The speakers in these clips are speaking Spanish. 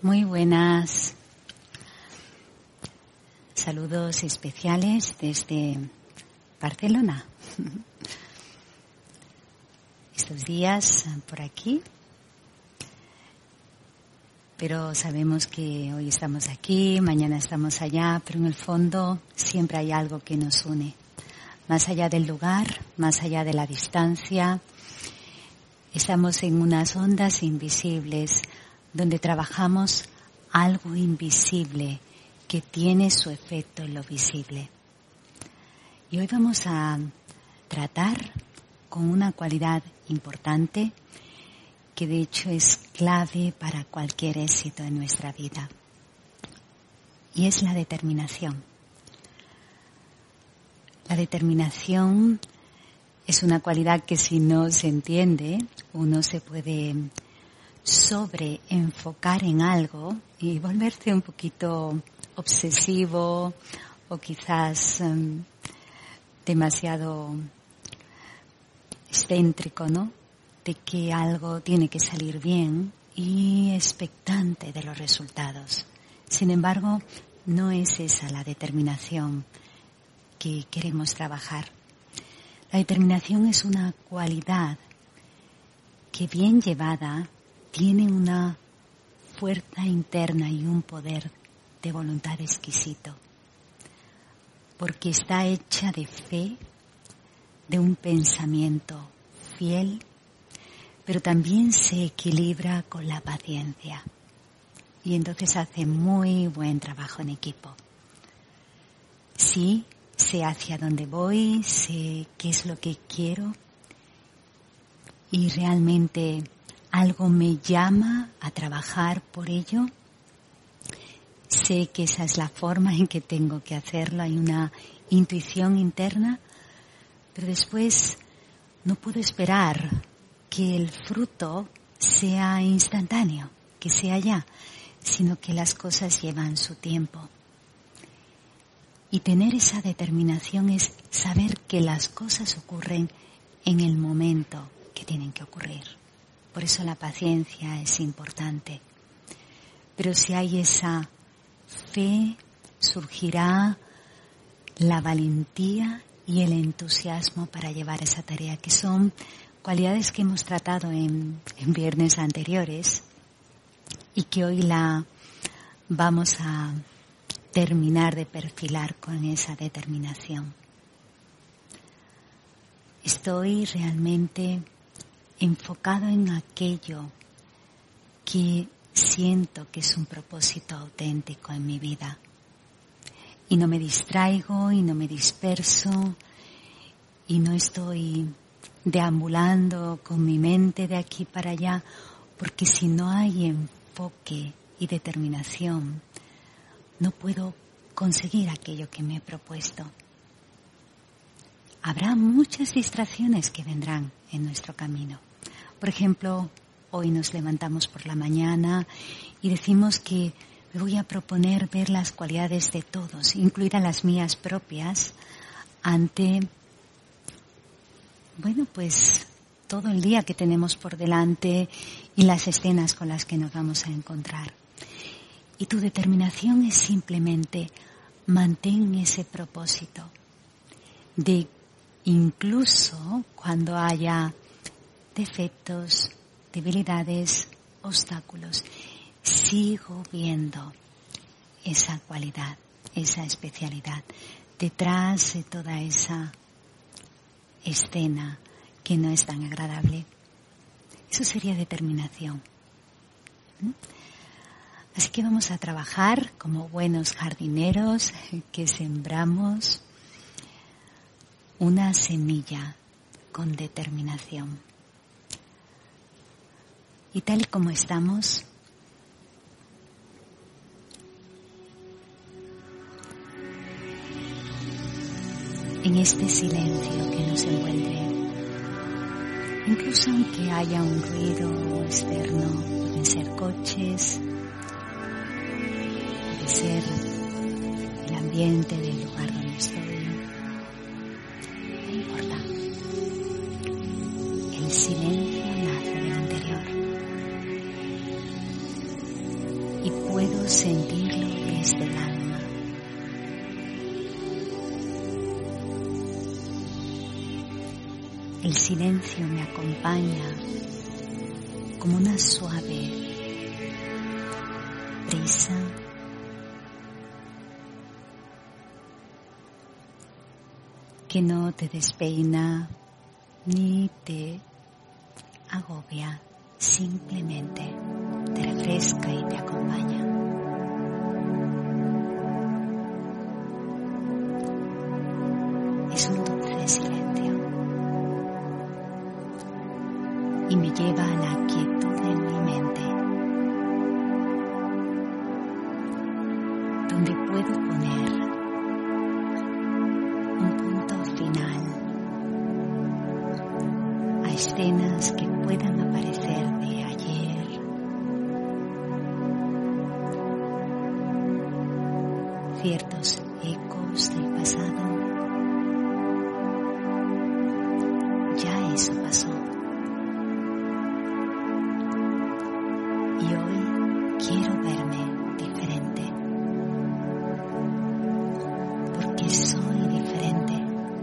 Muy buenas. Saludos especiales desde Barcelona. Estos días por aquí, pero sabemos que hoy estamos aquí, mañana estamos allá, pero en el fondo siempre hay algo que nos une. Más allá del lugar, más allá de la distancia, estamos en unas ondas invisibles donde trabajamos algo invisible que tiene su efecto en lo visible. Y hoy vamos a tratar con una cualidad importante que de hecho es clave para cualquier éxito en nuestra vida. Y es la determinación. La determinación es una cualidad que si no se entiende, uno se puede sobreenfocar en algo y volverse un poquito obsesivo o quizás demasiado excéntrico, ¿no? De que algo tiene que salir bien y expectante de los resultados. Sin embargo, no es esa la determinación que queremos trabajar. La determinación es una cualidad que bien llevada tiene una fuerza interna y un poder de voluntad exquisito, porque está hecha de fe, de un pensamiento fiel, pero también se equilibra con la paciencia y entonces hace muy buen trabajo en equipo. Sí, sé hacia dónde voy, sé qué es lo que quiero y realmente algo me llama a trabajar por ello. Sé que esa es la forma en que tengo que hacerlo, hay una intuición interna, pero después no puedo esperar que el fruto sea instantáneo, que sea ya, sino que las cosas llevan su tiempo. Y tener esa determinación es saber que las cosas ocurren en el momento que tienen que ocurrir. Por eso la paciencia es importante. Pero si hay esa fe, surgirá la valentía y el entusiasmo para llevar esa tarea, que son cualidades que hemos tratado en viernes anteriores y que hoy la vamos a terminar de perfilar con esa determinación. Estoy realmente enfocado en aquello que siento que es un propósito auténtico en mi vida. Y no me distraigo y no me disperso y no estoy deambulando con mi mente de aquí para allá, porque si no hay enfoque y determinación, no puedo conseguir aquello que me he propuesto. Habrá muchas distracciones que vendrán en nuestro camino. Por ejemplo, hoy nos levantamos por la mañana y decimos que me voy a proponer ver las cualidades de todos, incluidas las mías propias, ante, pues todo el día que tenemos por delante y las escenas con las que nos vamos a encontrar. Y tu determinación es simplemente mantén ese propósito de incluso cuando haya defectos, debilidades, obstáculos, sigo viendo esa cualidad, esa especialidad detrás de toda esa escena que no es tan agradable. Eso sería determinación. Así que vamos a trabajar como buenos jardineros que sembramos una semilla con determinación. Y tal y como estamos, en este silencio que nos envuelve, incluso aunque haya un ruido externo, pueden ser coches, puede ser el ambiente del lugar donde estoy, no importa. El silencio nace del interior. y puedo sentirlo desde el alma. El silencio me acompaña como una suave brisa que no te despeina ni te agobia, simplemente te refresca y te acompaña. Es un dulce silencio y me lleva a la quietud en mi mente, donde puedo poner un punto final a escenas que puedan aparecer de ayer, ciertos ecos del pasado. Ya eso pasó. Y hoy quiero verme diferente, porque soy diferente.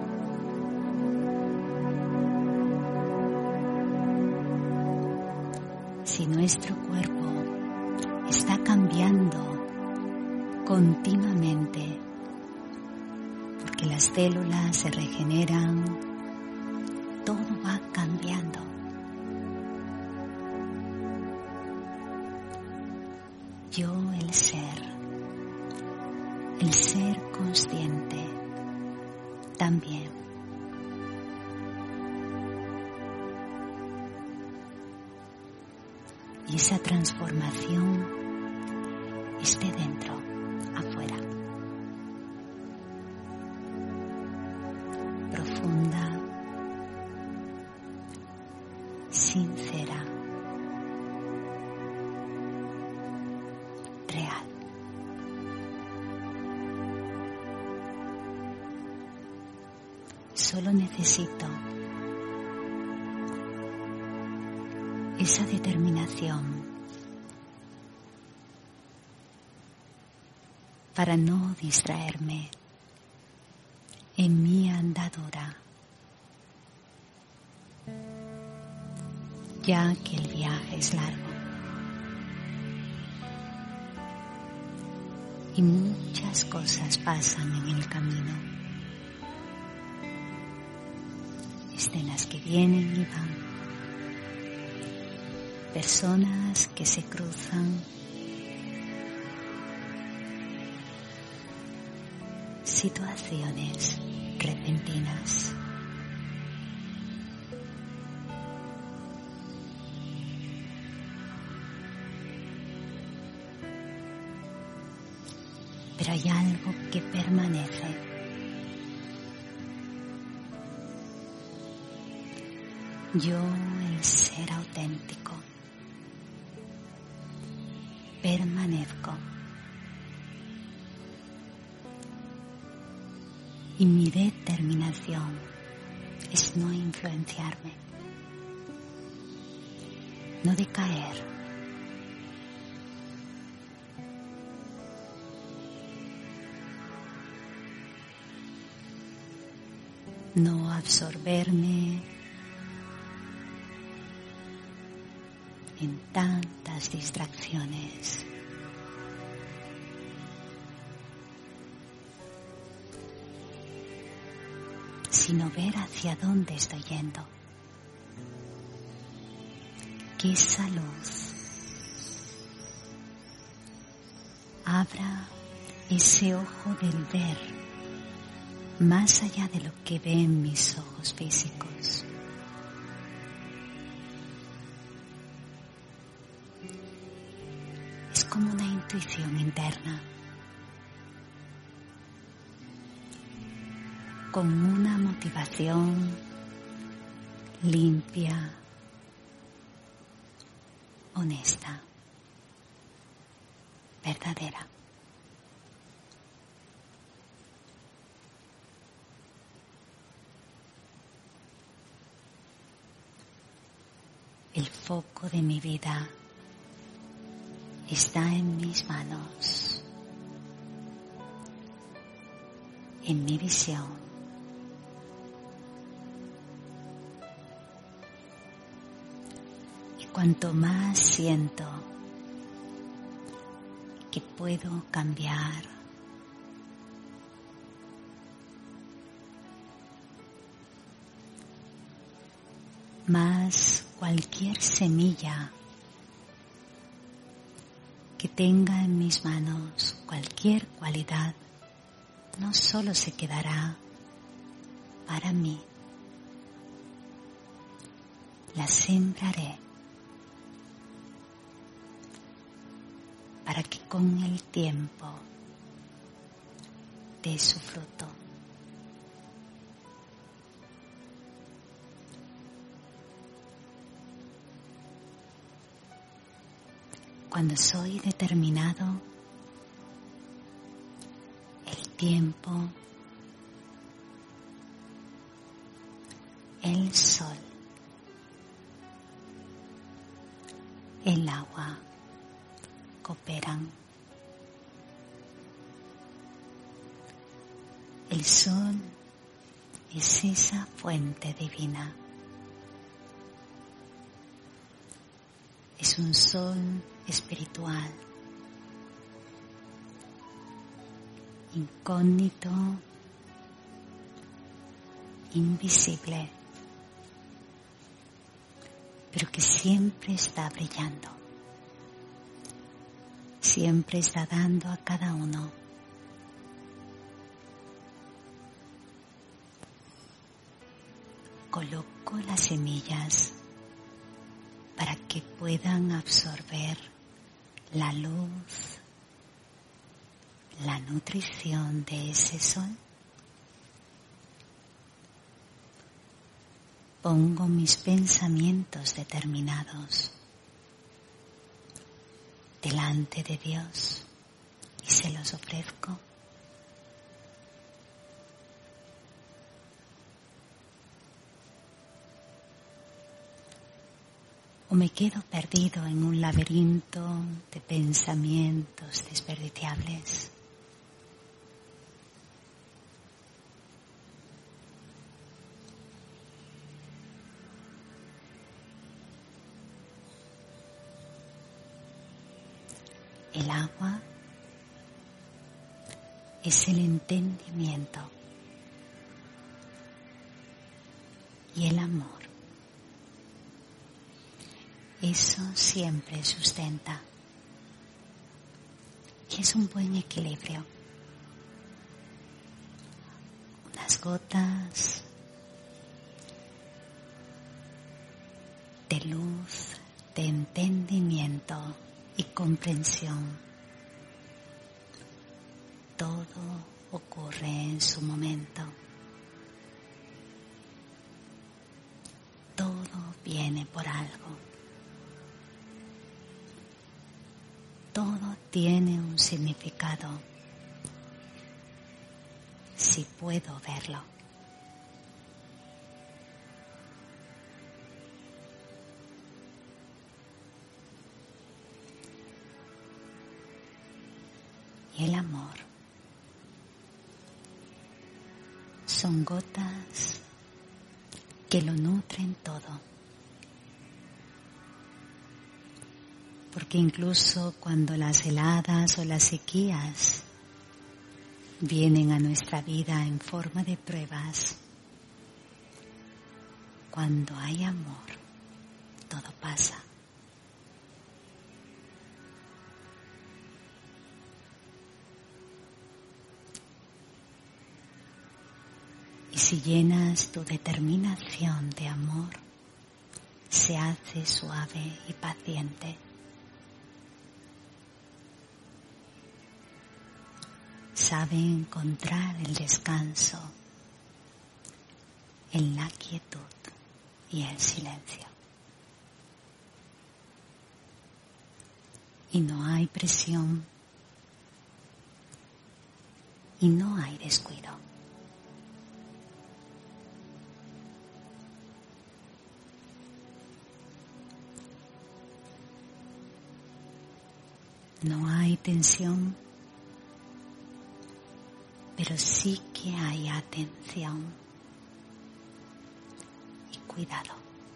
Si nuestro cuerpo está cambiando continuamente, porque las células se regeneran, todo va cambiando. Yo, el ser consciente, también. Y esa transformación es de dentro afuera. Profunda, sincera, real. Solo necesito esa determinación para no distraerme en mi andadura, ya que el viaje es largo y muchas cosas pasan en el camino, escenas que vienen y van, personas que se cruzan, situaciones repentinas. Pero hay algo que permanece. Yo, el ser auténtico, permanezco. Y mi determinación es no influenciarme, no decaer, no absorberme en tantas distracciones. Sino ver hacia dónde estoy yendo. Que esa luz abra ese ojo del ver más allá de lo que ven mis ojos físicos. Es como una intuición interna, con una motivación limpia, honesta, verdadera. El foco de mi vida está en mis manos, en mi visión. Y cuanto más siento que puedo cambiar, más cualquier semilla que tenga en mis manos, cualquier cualidad, no solo se quedará para mí, la sembraré para que con el tiempo dé su fruto. Cuando soy determinado, el tiempo, el sol, el agua cooperan. El sol es esa fuente divina. Es un sol espiritual, incógnito, invisible, pero que siempre está brillando, siempre está dando a cada uno coloco las semillas para que puedan absorber la luz, la nutrición de ese sol. Pongo mis pensamientos determinados delante de Dios y se los ofrezco. O me quedo perdido en un laberinto de pensamientos desperdiciables. El agua es el entendimiento y el amor. Eso siempre sustenta y es un buen equilibrio. Unas gotas de luz, de entendimiento y comprensión. Todo ocurre en su momento. Todo viene por algo. Todo tiene un significado, si puedo verlo. Y el amor son gotas que lo nutren todo. Porque incluso cuando las heladas o las sequías vienen a nuestra vida en forma de pruebas, cuando hay amor, todo pasa. Y si llenas tu determinación de amor, se hace suave y paciente. Sabe encontrar el descanso en la quietud y el silencio. Y no hay presión y no hay descuido. No hay tensión, pero sí que hay atención y cuidado.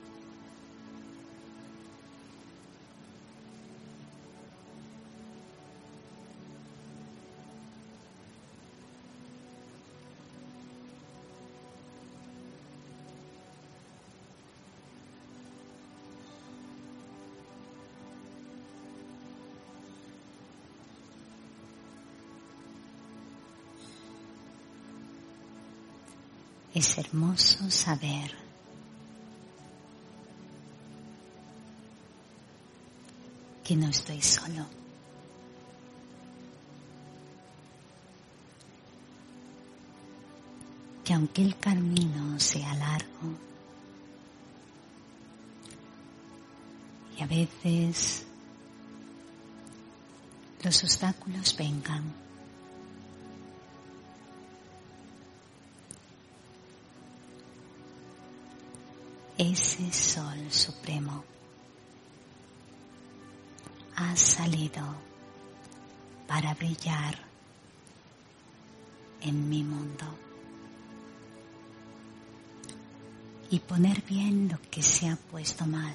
Es hermoso saber que no estoy solo. Que aunque el camino sea largo y a veces los obstáculos vengan, ese sol supremo ha salido para brillar en mi mundo y poner bien lo que se ha puesto mal.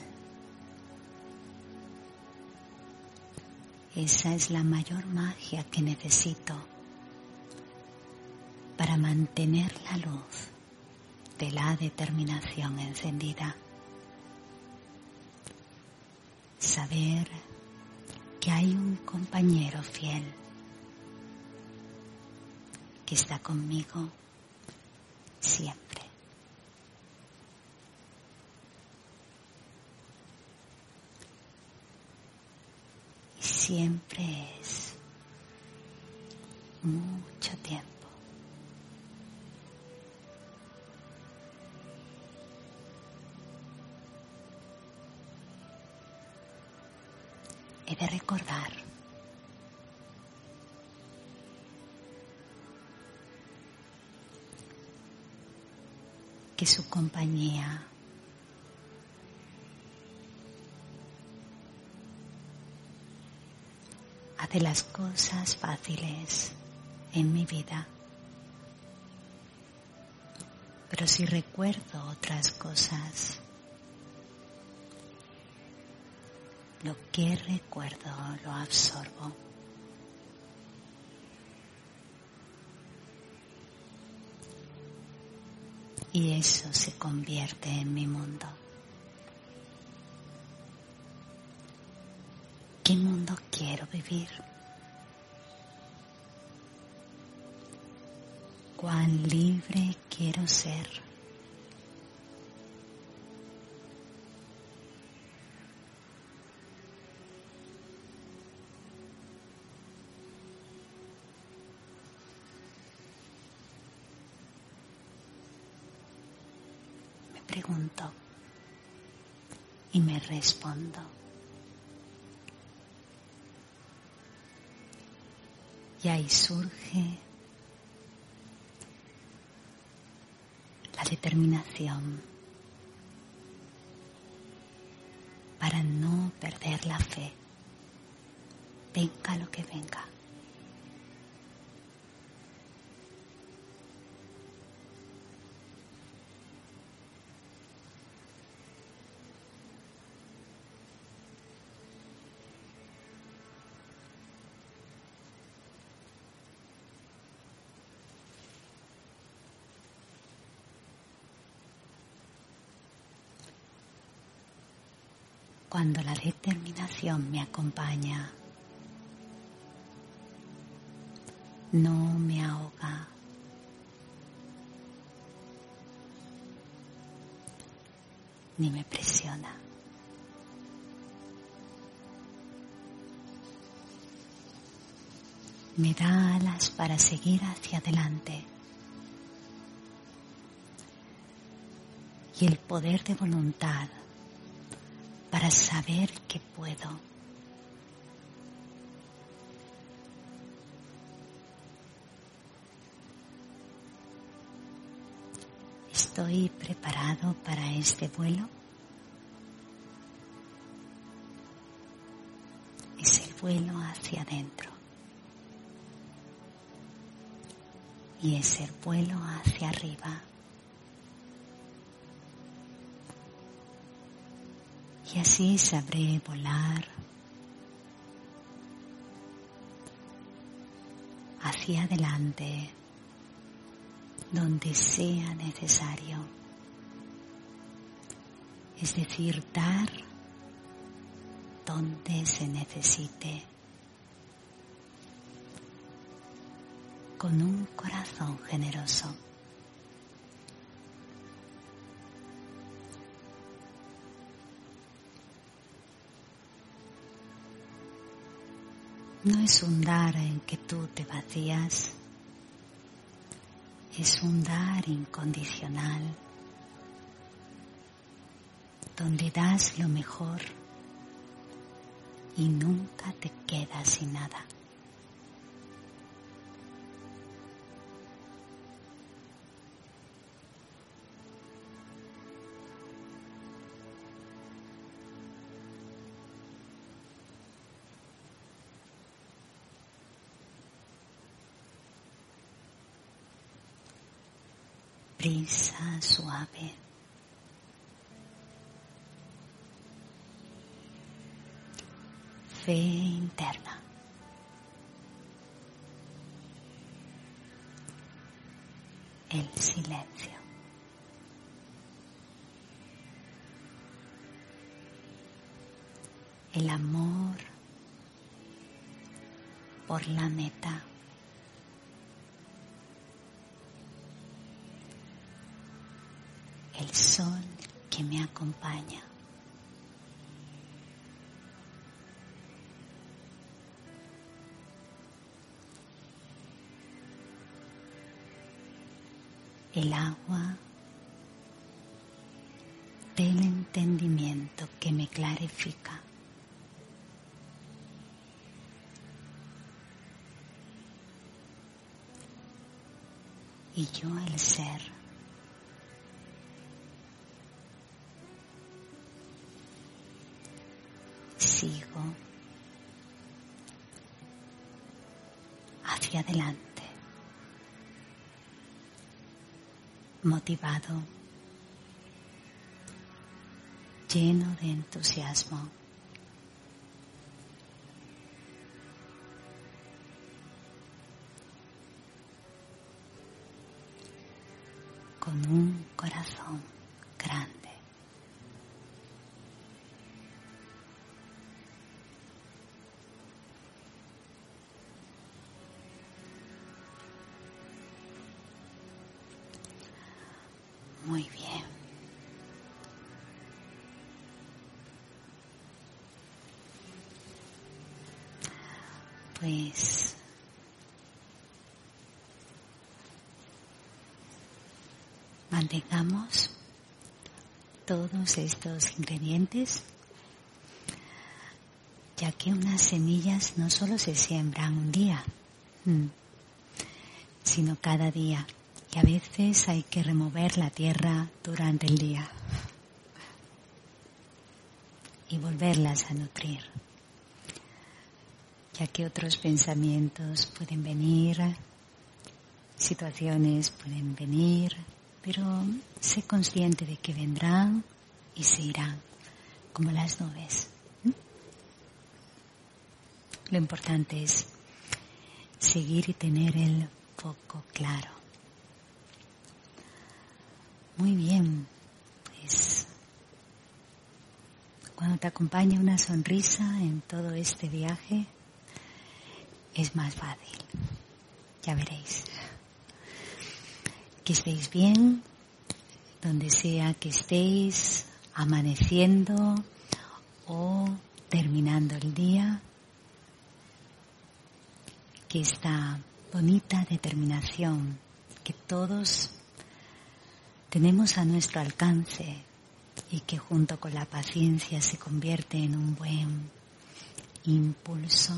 Esa es la mayor magia que necesito para mantener la luz de la determinación encendida. Saber que hay un compañero fiel que está conmigo siempre. Y siempre es mucho tiempo. He de recordar que su compañía hace las cosas fáciles en mi vida. Pero si recuerdo otras cosas, lo que recuerdo lo absorbo. Y eso se convierte en mi mundo. ¿Qué mundo quiero vivir? ¿Cuán libre quiero ser? Me pregunto y me respondo. Y ahí surge la determinación para no perder la fe, venga lo que venga. Cuando la determinación me acompaña, no me ahoga, ni me presiona. Me da alas para seguir hacia adelante y el poder de voluntad para saber que puedo. ¿Estoy preparado para este vuelo? Es el vuelo hacia adentro. Y ese vuelo hacia arriba. Y así sabré volar hacia adelante, donde sea necesario. Es decir, dar donde se necesite, con un corazón generoso. No es un dar en que tú te vacías, es un dar incondicional, donde das lo mejor y nunca te quedas sin nada. Brisa suave. Fe interna. El silencio. El amor por la meta. El sol que me acompaña. El agua del entendimiento que me clarifica. Y yo el ser. Sigo hacia adelante, motivado, lleno de entusiasmo. Con un corazón grande. Muy bien. Pues mantengamos todos estos ingredientes, ya que unas semillas no solo se siembran un día, sino cada día. Y a veces hay que remover la tierra durante el día y volverlas a nutrir, ya que otros pensamientos pueden venir, situaciones pueden venir, pero sé consciente de que vendrán y se irán, como las nubes. Lo importante es seguir y tener el foco claro. Muy bien, pues cuando te acompaña una sonrisa en todo este viaje, es más fácil, ya veréis. Que estéis bien, donde sea que estéis, amaneciendo o terminando el día, que esta bonita determinación que todos tenemos a nuestro alcance y que junto con la paciencia se convierte en un buen impulso,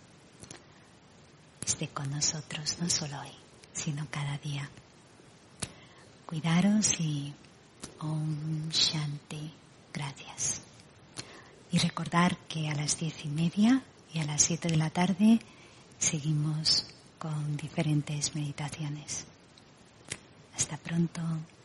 esté con nosotros no solo hoy, sino cada día. Cuidaros y Om Shanti. Gracias. Y recordar que a las 10:30 y a las 7 de la tarde seguimos con diferentes meditaciones. Hasta pronto.